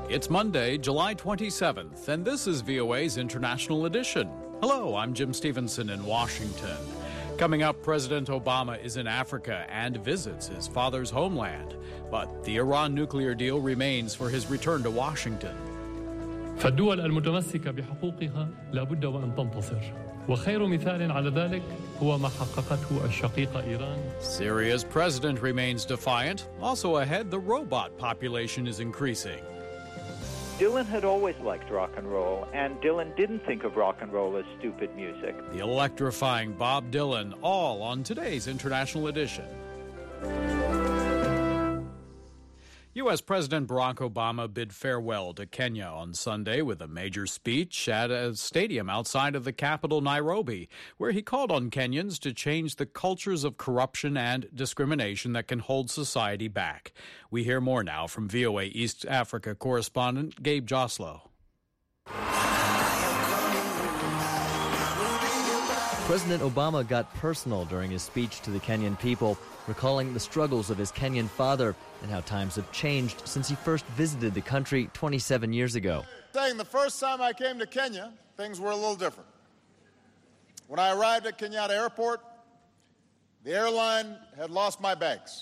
It's Monday, July 27th, and this is VOA's International Edition. Hello, I'm Jim Stevenson in Washington. Coming up, President Obama is in Africa and visits his father's homeland. But the Iran nuclear deal remains for his return to Washington. فالدول المتمسكة بحقوقها لابد وأن تنتصر وخير مثال على ذلك هو ما حققته الشقيقة إيران. Syria's president remains defiant. Also ahead, the robot population is increasing. Dylan had always liked rock and roll, and Dylan didn't think of rock and roll as stupid music. The electrifying Bob Dylan, all on today's International Edition. U.S. President Barack Obama bid farewell to Kenya on Sunday with a major speech at a stadium outside of the capital, Nairobi, where he called on Kenyans to change the cultures of corruption and discrimination that can hold society back. We hear more now from VOA East Africa correspondent Gabe Joslow. President Obama got personal during his speech to the Kenyan people, recalling the struggles of his Kenyan father and how times have changed since he first visited the country 27 years ago. Saying the first time I came to Kenya, things were a little different. When I arrived at Kenyatta Airport, the airline had lost my bags.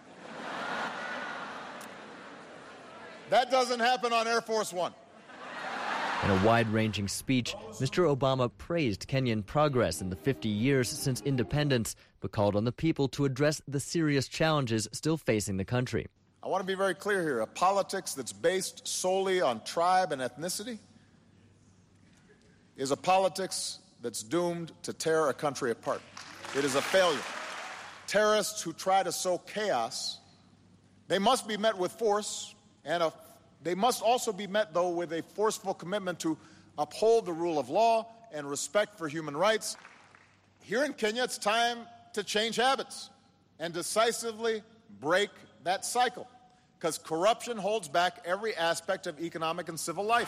That doesn't happen on Air Force One. In a wide-ranging speech, Mr. Obama praised Kenyan progress in the 50 years since independence, but called on the people to address the serious challenges still facing the country. I want to be very clear here. A politics that's based solely on tribe and ethnicity is a politics that's doomed to tear a country apart. It is a failure. Terrorists who try to sow chaos, they must be met with force, and they must also be met, though, with a forceful commitment to uphold the rule of law and respect for human rights. Here in Kenya, it's time to change habits and decisively break that cycle, because corruption holds back every aspect of economic and civil life.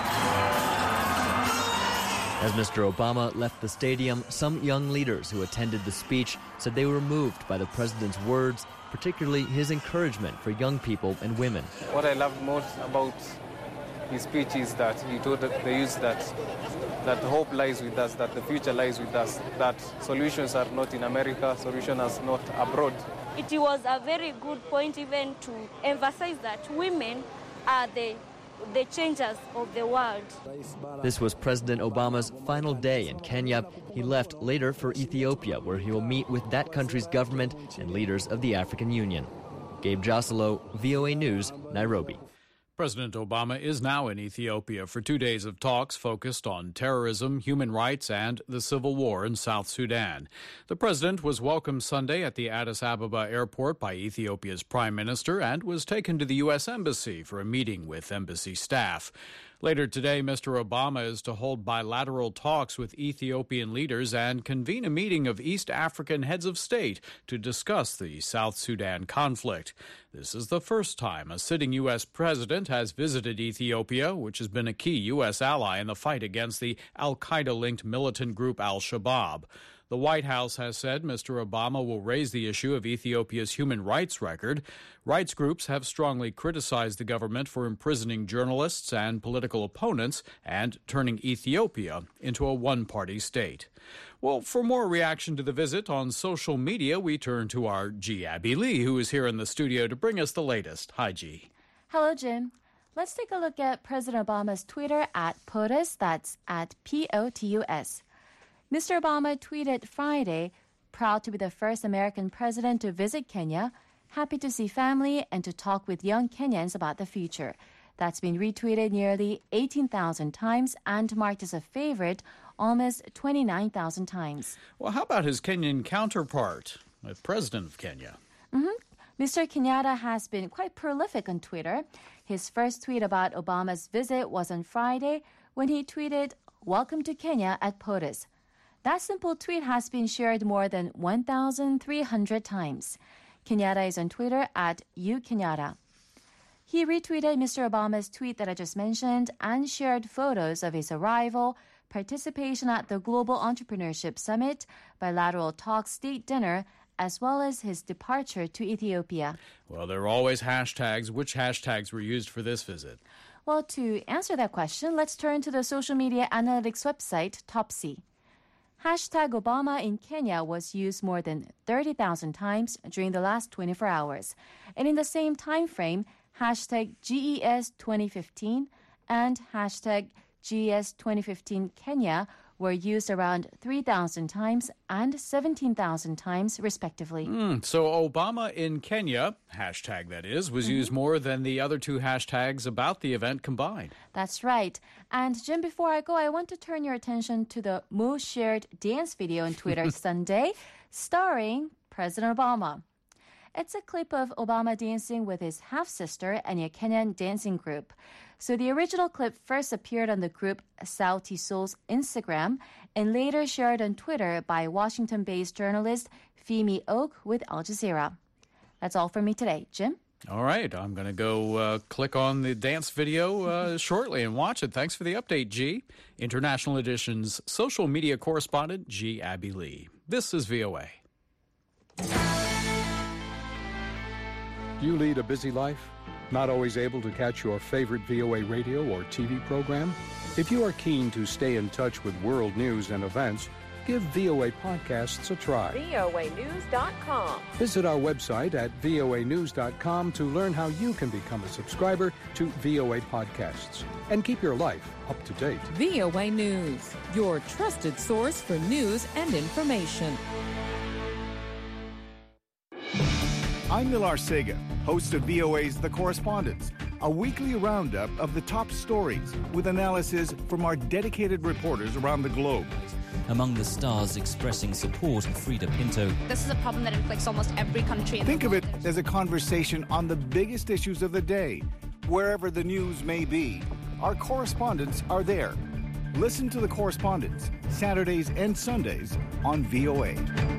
As Mr. Obama left the stadium, some young leaders who attended the speech said they were moved by the president's words, particularly his encouragement for young people and women. What I loved most about his speech is that he told the youth that hope lies with us, that the future lies with us, that solutions are not in America, solutions are not abroad. It was a very good point even to emphasize that women are the changers of the world. This was President Obama's final day in Kenya. He left later for Ethiopia, where he will meet with that country's government and leaders of the African Union. Gabe Joslow, VOA News, Nairobi. President Obama is now in Ethiopia for 2 days of talks focused on terrorism, human rights, and the civil war in South Sudan. The president was welcomed Sunday at the Addis Ababa airport by Ethiopia's prime minister and was taken to the U.S. Embassy for a meeting with embassy staff. Later today, Mr. Obama is to hold bilateral talks with Ethiopian leaders and convene a meeting of East African heads of state to discuss the South Sudan conflict. This is the first time a sitting U.S. president has visited Ethiopia, which has been a key U.S. ally in the fight against the al-Qaeda-linked militant group al-Shabaab. The White House has said Mr. Obama will raise the issue of Ethiopia's human rights record. Rights groups have strongly criticized the government for imprisoning journalists and political opponents and turning Ethiopia into a one-party state. Well, for more reaction to the visit on social media, we turn to our G. Abby Lee, who is here in the studio to bring us the latest. Hi, G. Hello, Jim. Let's take a look at President Obama's Twitter at POTUS, that's at POTUS. Mr. Obama tweeted Friday, proud to be the first American president to visit Kenya, happy to see family and to talk with young Kenyans about the future. That's been retweeted nearly 18,000 times and marked as a favorite almost 29,000 times. Well, how about his Kenyan counterpart, the president of Kenya? Mr. Kenyatta has been quite prolific on Twitter. His first tweet about Obama's visit was on Friday when he tweeted, "Welcome to Kenya" at POTUS. That simple tweet has been shared more than 1,300 times. Kenyatta is on Twitter at @ukenyatta. He retweeted Mr. Obama's tweet that I just mentioned and shared photos of his arrival, participation at the Global Entrepreneurship Summit, bilateral talks, state dinner, as well as his departure to Ethiopia. Well, there are always hashtags. Which hashtags were used for this visit? Well, to answer that question, let's turn to the social media analytics website Topsy. Hashtag Obama in Kenya was used more than 30,000 times during the last 24 hours. And in the same time frame, hashtag GES 2015 and hashtag GES 2015 Kenya were used around 3,000 times and 17,000 times, respectively. So Obama in Kenya, hashtag that is, was used more than the other two hashtags about the event combined. That's right. And Jim, before I go, I want to turn your attention to the most shared dance video on Twitter Sunday, starring President Obama. It's a clip of Obama dancing with his half-sister and a Kenyan dancing group. So the original clip first appeared on the group Sauti Sol's Instagram and later shared on Twitter by Washington-based journalist Femi Oak with Al Jazeera. That's all for me today. Jim? All right. I'm going to go click on the dance video shortly and watch it. Thanks for the update, G. International Edition's social media correspondent, G. Abby Lee. This is VOA. You lead a busy life? Not always able to catch your favorite VOA radio or TV program? If you are keen to stay in touch with world news and events, give VOA Podcasts a try. voanews.com. Visit our website at voanews.com to learn how you can become a subscriber to VOA Podcasts and keep your life up to date. VOA News, your trusted source for news and information. I'm Nilar Sega, host of VOA's The Correspondents, a weekly roundup of the top stories with analysis from our dedicated reporters around the globe. Among the stars expressing support of Frida Pinto. This is a problem that inflicts almost every country in the world. Think of it as a conversation on the biggest issues of the day. Wherever the news may be, our correspondents are there. Listen to The Correspondents, Saturdays and Sundays on VOA.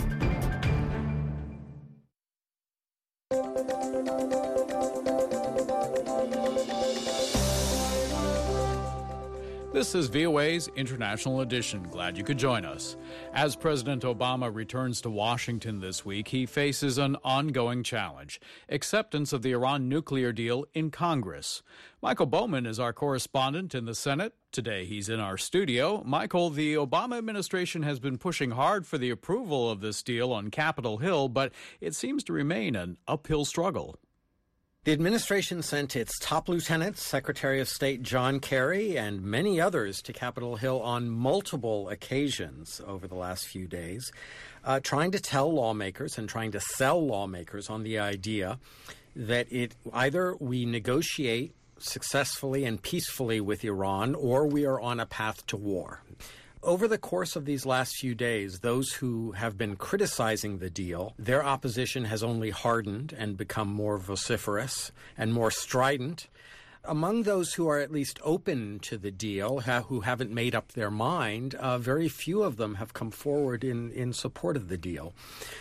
This is VOA's International Edition. Glad you could join us. As President Obama returns to Washington this week, he faces an ongoing challenge: acceptance of the Iran nuclear deal in Congress. Michael Bowman is our correspondent in the Senate. Today he's in our studio. Michael, the Obama administration has been pushing hard for the approval of this deal on Capitol Hill, but it seems to remain an uphill struggle. The administration sent its top lieutenants, Secretary of State John Kerry and many others, to Capitol Hill on multiple occasions over the last few days, trying to tell lawmakers and trying to sell lawmakers on the idea that either we negotiate successfully and peacefully with Iran or we are on a path to war. Over the course of these last few days, those who have been criticizing the deal, their opposition has only hardened and become more vociferous and more strident. Among those who are at least open to the deal, who haven't made up their mind, very few of them have come forward in support of the deal.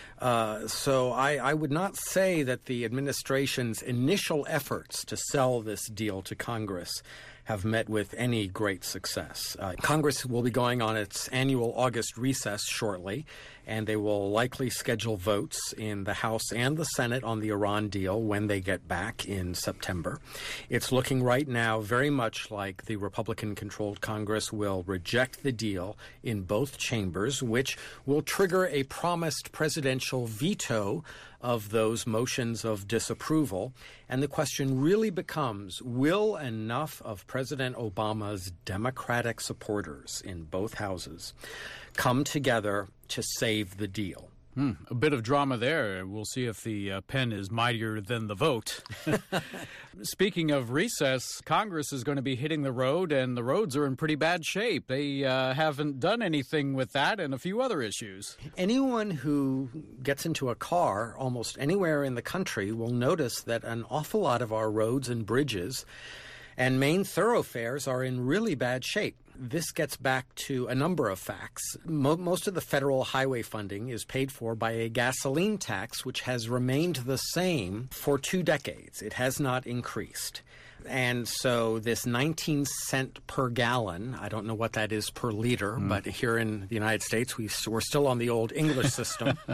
So I would not say that the administration's initial efforts to sell this deal to Congress have met with any great success. Congress will be going on its annual August recess shortly, and they will likely schedule votes in the House and the Senate on the Iran deal when they get back in September. It's looking right now very much like the Republican-controlled Congress will reject the deal in both chambers, which will trigger a promised presidential veto of those motions of disapproval. And the question really becomes, will enough of President Obama's Democratic supporters in both houses come together to save the deal? A bit of drama there. We'll see if the pen is mightier than the vote. Speaking of recess, Congress is going to be hitting the road, and the roads are in pretty bad shape. They haven't done anything with that and a few other issues. Anyone who gets into a car almost anywhere in the country will notice that an awful lot of our roads and bridges and main thoroughfares are in really bad shape. This gets back to a number of facts. Most of the federal highway funding is paid for by a gasoline tax, which has remained the same for 2 decades. It has not increased. And so this 19 cent per gallon, I don't know what that is per liter, but here in the United States, we're still on the old English system.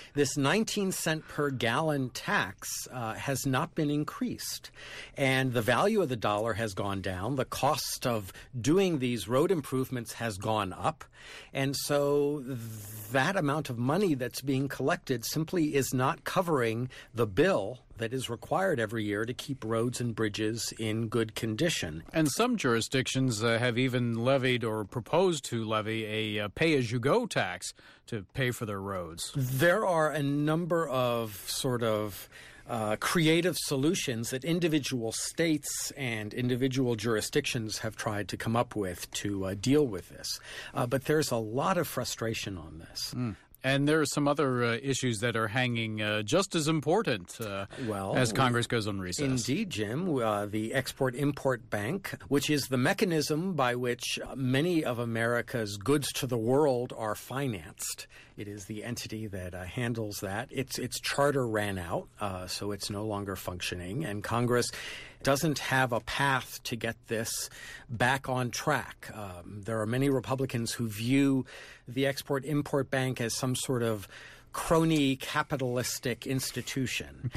this 19 cent per gallon tax has not been increased. And the value of the dollar has gone down. The cost of doing these road improvements has gone up. And so that amount of money that's being collected simply is not covering the bill that is required every year to keep roads and bridges in good condition. And some jurisdictions have even levied or proposed to levy a pay-as-you-go tax to pay for their roads. There are a number of sort of creative solutions that individual states and individual jurisdictions have tried to come up with to deal with this. But there's a lot of frustration on this. And there are some other issues that are hanging just as important as Congress goes on recess. Indeed, Jim. The Export-Import Bank, which is the mechanism by which many of America's goods to the world are financed. It is the entity that handles that. Its charter ran out, so it's no longer functioning, and Congress doesn't have a path to get this back on track. There are many Republicans who view the Export-Import Bank as some sort of crony capitalistic institution.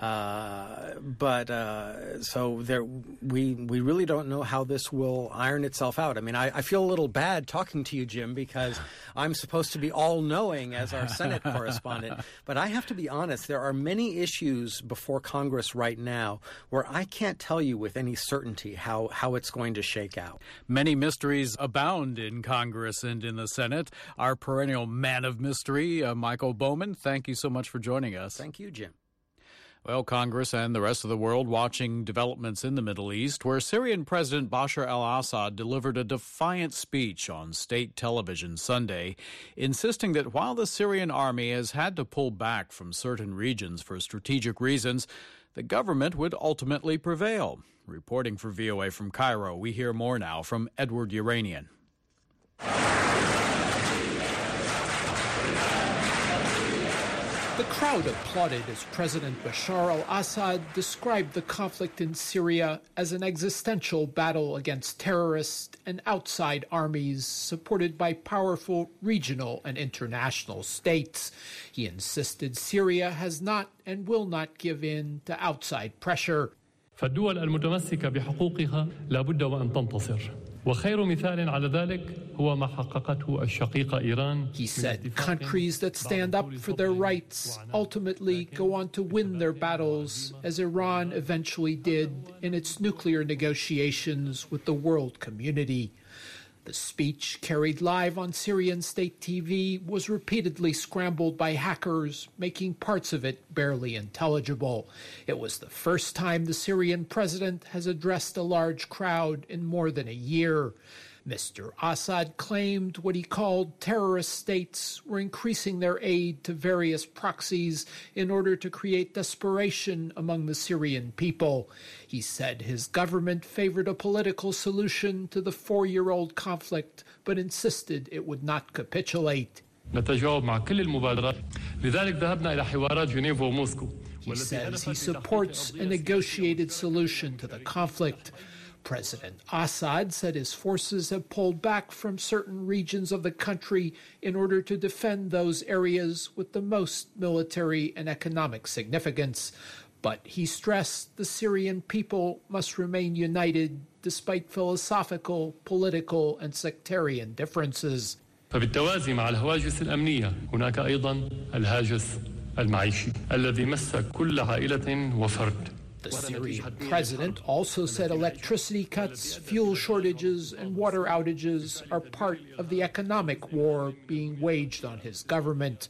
So we really don't know how this will iron itself out. I mean, I feel a little bad talking to you, Jim, because I'm supposed to be all-knowing as our Senate correspondent. But I have to be honest, there are many issues before Congress right now where I can't tell you with any certainty how it's going to shake out. Many mysteries abound in Congress and in the Senate. Our perennial man of mystery, Michael Bowman, thank you so much for joining us. Thank you, Jim. Well, Congress and the rest of the world watching developments in the Middle East, where Syrian President Bashar al-Assad delivered a defiant speech on state television Sunday, insisting that while the Syrian army has had to pull back from certain regions for strategic reasons, the government would ultimately prevail. Reporting for VOA from Cairo, we hear more now from Edward Uranian. The crowd applauded as President Bashar al-Assad described the conflict in Syria as an existential battle against terrorists and outside armies supported by powerful regional and international states. He insisted Syria has not and will not give in to outside pressure. فالدول المتمسكة بحقوقها لابد وأن تنتصر. وخير مثال على ذلك هو ما حققته الشقيقة إيران. He said countries that stand up for their rights ultimately go on to win their battles, as Iran eventually did in its nuclear negotiations with the world community. The speech, carried live on Syrian state TV, was repeatedly scrambled by hackers, making parts of it barely intelligible. It was the first time the Syrian president has addressed a large crowd in more than a year. Mr. Assad claimed what he called terrorist states were increasing their aid to various proxies in order to create desperation among the Syrian people. He said his government favored a political solution to the 4-year-old conflict, but insisted it would not capitulate. نتجاوب مع كل المبادرات. لذلك ذهبنا إلى حوارات جنيف وموسكو. He says he supports a negotiated solution to the conflict. President Assad said his forces have pulled back from certain regions of the country in order to defend those areas with the most military and economic significance. But he stressed the Syrian people must remain united despite philosophical, political, and sectarian differences. فبالتوازي مع الهواجس الأمنية هناك أيضا الهاجس المعيشي الذي مس كل عائلة وفرد. The Syrian president also said electricity cuts, fuel shortages, and water outages are part of the economic war being waged on his government.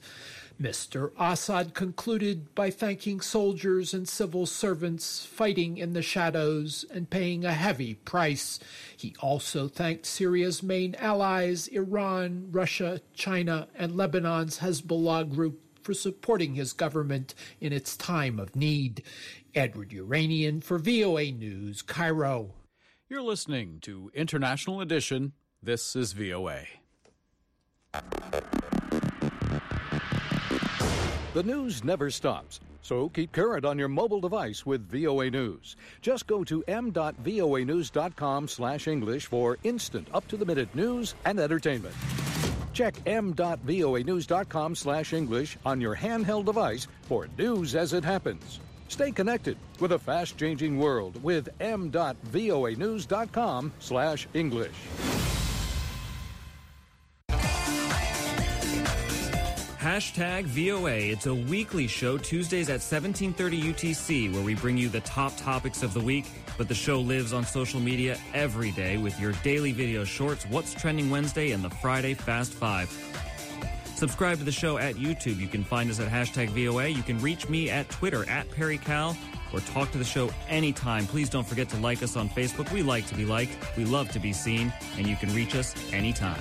Mr. Assad concluded by thanking soldiers and civil servants fighting in the shadows and paying a heavy price. He also thanked Syria's main allies, Iran, Russia, China, and Lebanon's Hezbollah group, for supporting his government in its time of need. Edward Uranian for VOA News, Cairo. You're listening to International Edition. This is VOA. The news never stops, so keep current on your mobile device with VOA News. Just go to m.voanews.com/English for instant up-to-the-minute news and entertainment. Check m.voanews.com/English on your handheld device for news as it happens. Stay connected with a fast-changing world with m.voanews.com/English. Hashtag VOA. It's a weekly show, Tuesdays at 17:30 UTC, where we bring you the top topics of the week. But the show lives on social media every day with your daily video shorts, What's Trending Wednesday, and the Friday Fast Five. Subscribe to the show at YouTube. You can find us at Hashtag VOA. You can reach me at Twitter, at PerryCal, or talk to the show anytime. Please don't forget to like us on Facebook. We like to be liked. We love to be seen. And you can reach us anytime.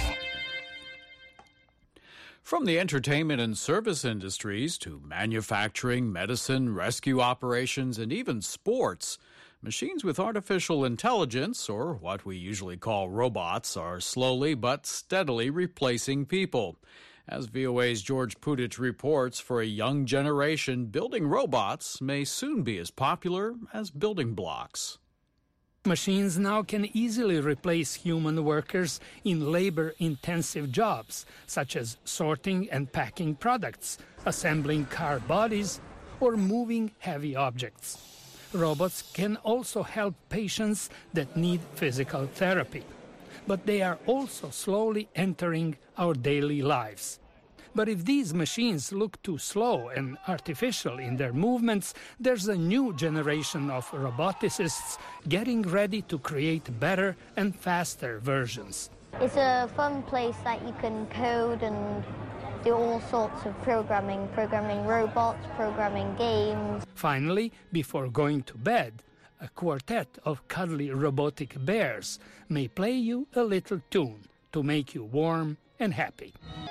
From the entertainment and service industries to manufacturing, medicine, rescue operations, and even sports, machines with artificial intelligence, or what we usually call robots, are slowly but steadily replacing people. As VOA's George Putich reports, for a young generation, building robots may soon be as popular as building blocks. Machines now can easily replace human workers in labor-intensive jobs, such as sorting and packing products, assembling car bodies, or moving heavy objects. Robots can also help patients that need physical therapy, but they are also slowly entering our daily lives. But if these machines look too slow and artificial in their movements, there's a new generation of roboticists getting ready to create better and faster versions. It's a fun place that you can code and do all sorts of programming robots, programming games. Finally, before going to bed, a quartet of cuddly robotic bears may play you a little tune to make you warm and happy.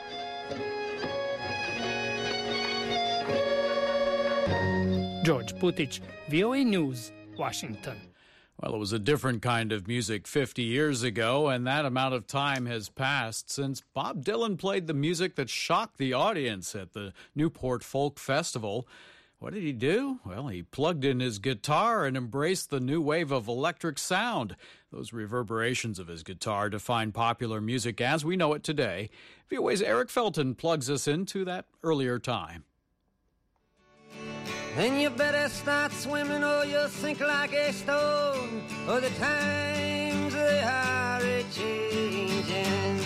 George Putich, VOA News, Washington. Well, it was a different kind of music 50 years ago, and that amount of time has passed since Bob Dylan played the music that shocked the audience at the Newport Folk Festival. What did he do? Well, he plugged in his guitar and embraced the new wave of electric sound. Those reverberations of his guitar define popular music as we know it today. VOA's Eric Felton plugs us into that earlier time. Then you better start swimming or you'll sink like a stone. Oh, the times they are a-changing.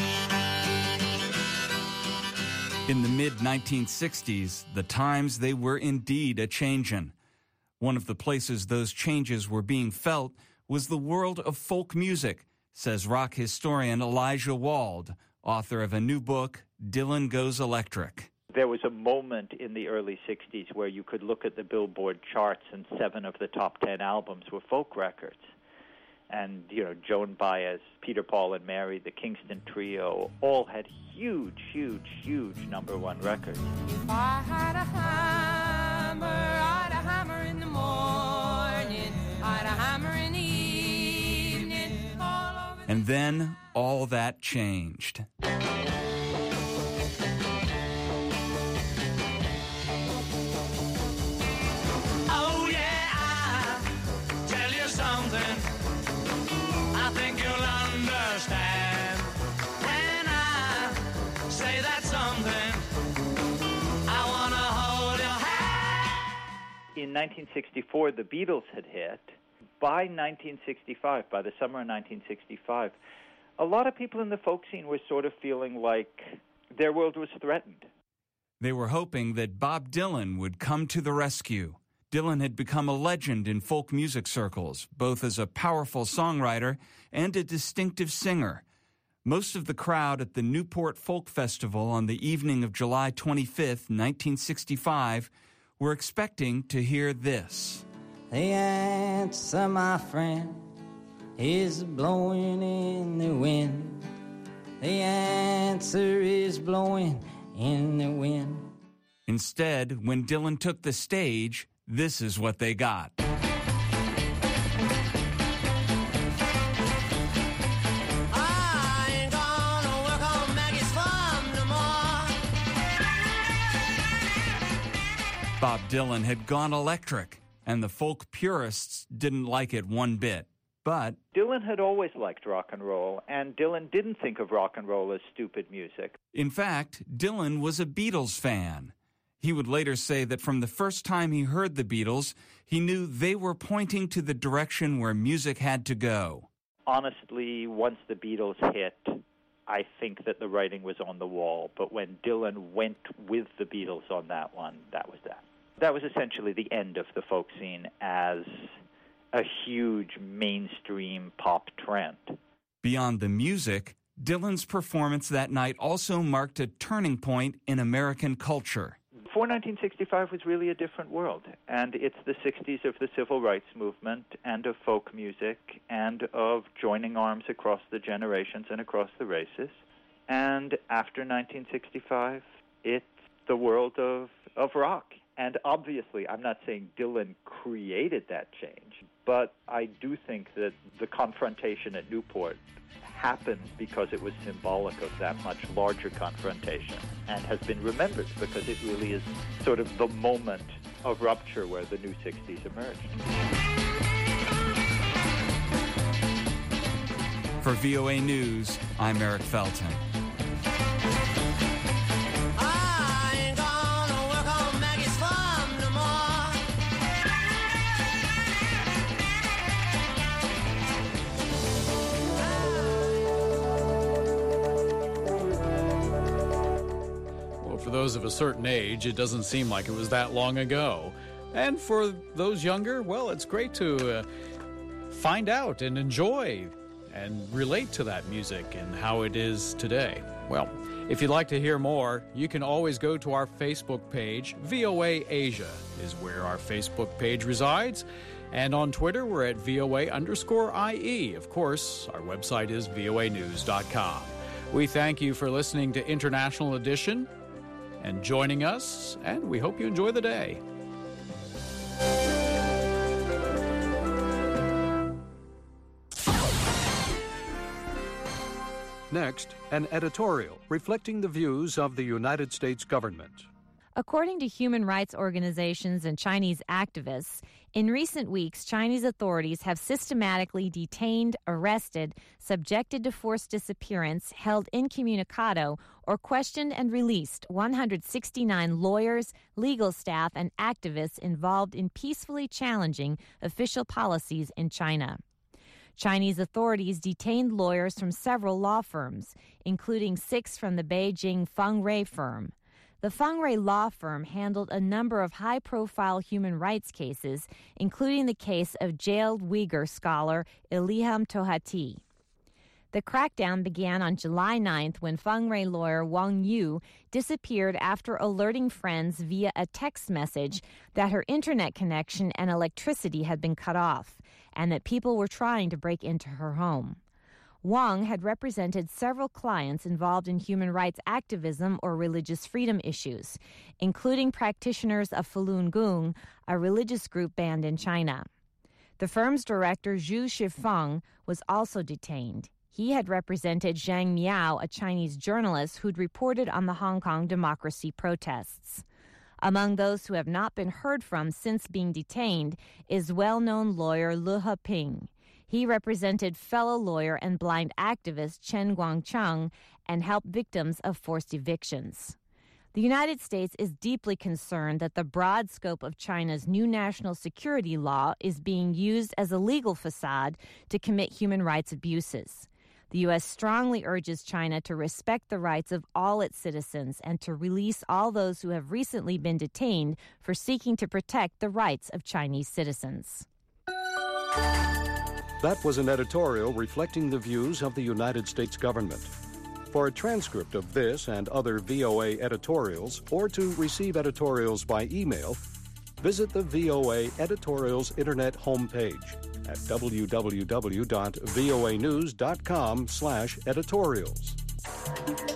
In the mid-1960s, the times they were indeed a-changin'. One of the places those changes were being felt was the world of folk music, says rock historian Elijah Wald, author of a new book, Dylan Goes Electric. There was a moment in the early 60s where you could look at the Billboard charts and 7 of the top 10 albums were folk records. And, you know, Joan Baez, Peter, Paul and Mary, the Kingston Trio, all had huge number one records. If I had a hammer, I'd a hammer in the morning, I'd a hammer in the evening. And then all that changed. In 1964, the Beatles had hit. By 1965, by the summer of 1965, a lot of people in the folk scene were sort of feeling like their world was threatened. They were hoping that Bob Dylan would come to the rescue. Dylan had become a legend in folk music circles, both as a powerful songwriter and a distinctive singer. Most of the crowd at the Newport Folk Festival on the evening of July 25th, 1965, were expecting to hear this. The answer, my friend, is blowing in the wind. The answer is blowing in the wind. Instead, when Dylan took the stage, this is what they got. Bob Dylan had gone electric, and the folk purists didn't like it one bit. But Dylan had always liked rock and roll, and Dylan didn't think of rock and roll as stupid music. in fact, Dylan was a Beatles fan. He would later say that from the first time he heard the Beatles, he knew they were pointing to the direction where music had to go. Honestly, once the Beatles hit, I think that the writing was on the wall. But when Dylan went with the Beatles on that one, that was that. That was essentially the end of the folk scene as a huge mainstream pop trend. Beyond the music, Dylan's performance that night also marked a turning point in American culture. Before 1965 was really a different world, and it's the 60s of the civil rights movement and of folk music and of joining arms across the generations and across the races. And after 1965, it's the world of rock. And obviously, I'm not saying Dylan created that change, but I do think that the confrontation at Newport happened because it was symbolic of that much larger confrontation and has been remembered because it really is sort of the moment of rupture where the new 60s emerged. For VOA News, I'm Eric Felton. For those of a certain age, it doesn't seem like it was that long ago. And for those younger, well, it's great to find out and enjoy and relate to that music and how it is today. Well, if you'd like to hear more, you can always go to our Facebook page. VOA Asia is where our Facebook page resides. And on Twitter, we're at VOA_IE. Of course, our website is voanews.com. We thank you for listening to International Edition and joining us, and we hope you enjoy the day. Next, an editorial reflecting the views of the United States government. According to human rights organizations and Chinese activists, in recent weeks, Chinese authorities have systematically detained, arrested, subjected to forced disappearance, held incommunicado, or questioned and released 169 lawyers, legal staff, and activists involved in peacefully challenging official policies in China. Chinese authorities detained lawyers from several law firms, including 6 from the Beijing Feng Rui firm. The Feng Rui law firm handled a number of high-profile human rights cases, including the case of jailed Uyghur scholar Ilham Tohati. The crackdown began on July 9th when Feng Rui lawyer Wang Yu disappeared after alerting friends via a text message that her internet connection and electricity had been cut off and that people were trying to break into her home. Wang had represented several clients involved in human rights activism or religious freedom issues, including practitioners of Falun Gong, a religious group banned in China. The firm's director, Zhu Shifeng, was also detained. He had represented Zhang Miao, a Chinese journalist who'd reported on the Hong Kong democracy protests. Among those who have not been heard from since being detained is well-known lawyer Lu Heping. He represented fellow lawyer and blind activist Chen Guangcheng and helped victims of forced evictions. The United States is deeply concerned that the broad scope of China's new national security law is being used as a legal facade to commit human rights abuses. The U.S. strongly urges China to respect the rights of all its citizens and to release all those who have recently been detained for seeking to protect the rights of Chinese citizens. That was an editorial reflecting the views of the United States government. For a transcript of this and other VOA editorials, or to receive editorials by email, visit the VOA Editorials Internet homepage at www.voanews.com/editorials.